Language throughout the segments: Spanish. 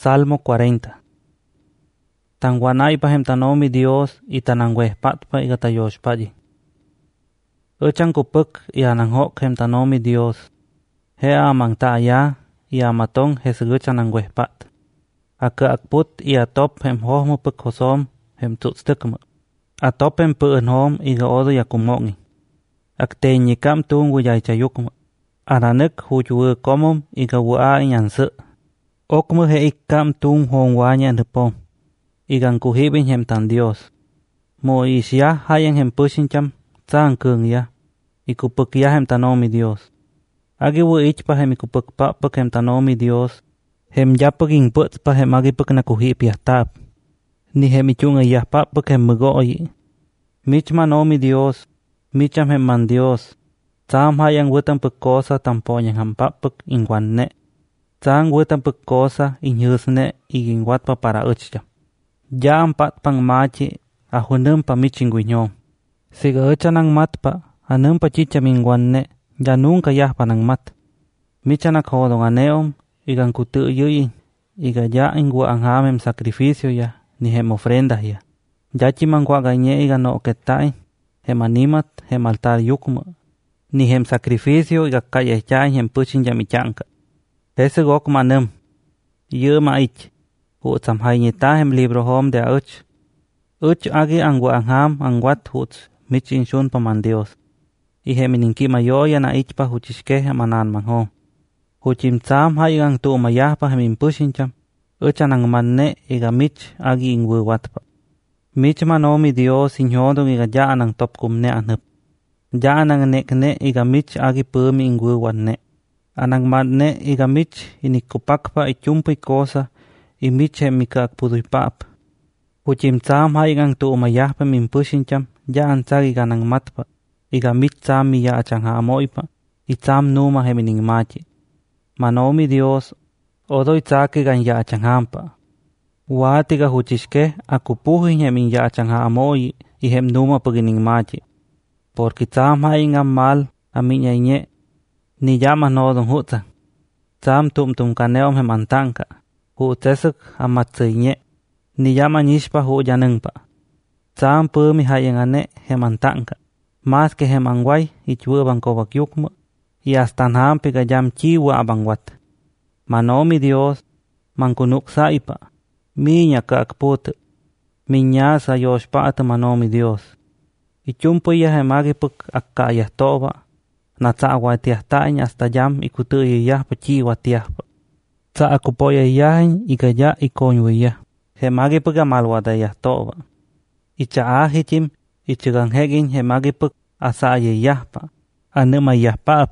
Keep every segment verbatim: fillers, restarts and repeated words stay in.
Salmo cuarenta. Tan guanaipa hem tanomi Dios y tananguehpatpa y gatayoshpayi. Echan kupuk y ananhok hem tanomi Dios. He amang taaya y amaton hesuguchan anguehpat. Aka akput y atop hem hohmu puk hosom hem tutstukma. Atop hem puenhom y gaodo yakumongi. Aktenyikam tungu yaichayukma. Aranek hujuwe komum y gawaa inyansu. Okmu he ikkam tung hongwanya ndepom. Igan kuhibin hem tan Dios. Mo isya hayan hem pushincham tsang kung ya. Ikupuk ya hem tanomi Dios. Agi wu ichpa hem ikupuk pa puk hem tanomi Dios. Hem yapuk ing puts pa hem agi puk na kuhip yahtab. Ni hem ichunga yahpa puk hem mugoyi. Mich manomi Dios. Micham hem man Dios. Tsam hayan wutan puk kosa tampoyan ham pa puk ingwanne. Tsang wutan puk kosa inhyusne igingwatpa para uchcha. Ya ampat pang machi ahunum pa michinguiñom. Siga echa nang matpa anum pa chicha mingwanne ya nunca yahpa nang mat. Micha nak hodong aneom igan kutu yuyin iga ya ingwa anghamem sacrificio ya ni hem ofrenda ya. Ya chimangwa gañe iga no ketain hem animat hem altar yukma ni hem sacrificio iga kaya ya hem puchin ya michanka. Ese gok manum yuma ich. Hutsam hainita hem libro hom de uch. Uch agi angwa angham angwat huts mich inshun pa man Dios. Ihe mininki mayoya na ich pa huchishke hem anan man hom. Huchim tsam hai ang tu mayah pa hem impushincham. Uch anang manne iga mich agi ingwu watpa. Mich manomi Dios inhyodong iga ja anang top kumne anup. Ja anang nekne iga mich agi pumi ingwu wanne. Anang manne iga mich inikupakpa ichumpi kosa i miche mikak puduy pap. Huchim tsam hai gang tu umayahpa min pushincham ya ansag iga nang matpa. Iga mich tsam mi ya achang haamoypa. I tsam numa hemining machi. Manomi Dios odoy tsak igan ya achang hampa. Wat iga huchishke akupuhin hemin ya achang haamoy i hem numa pagining machi. Porque tsam hai ngam mal aminya inye. Ni yama nodong hutsa. Tsam tum tum kaneom hem antanka. Hu tesuk amatsinye. Ni yama nishpa hu yanungpa. Tsam pumi hayangane hemantanka. Mas que hemangway ichwuban kobak yukmu. Y hasta hampi gayam chiwa abangwat. Manomi Dios. Mankunuk saipa. Minya kakput. Minya sa yoshpaata manomi Dios. Ichumpu ya hemagipuk akkayah toba. Natsawa tiahtañ hasta yam ikutuye yahpa chiwa tiahpa. Tsa akupoya yahin ikaya ikonyuya. Hemagipuk amalwada yahtoba. Icha ahichim ichiganhegin hemagipuk asaye yahpa. Anuma yahpap.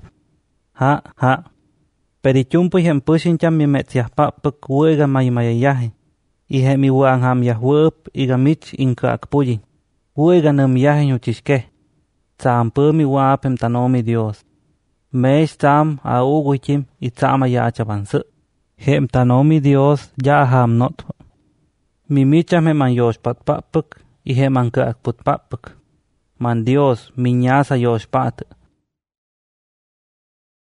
Ha ha. Perichumpu hem pushincham mimetz yahpap puk wuega maymaya yahin. Ihemi wuangham yahwup igamich inka akpuyin. Wuega num yahin uchishke. Tsam pumi wapem tanomi Dios. Mesh tsam a uguichim i tsama ya achabansu. Hem tanomi Dios ya ham not. Mimicham hem an yoshpat papuk i hem an kaakput papuk. Man Dios minyasa yoshpat.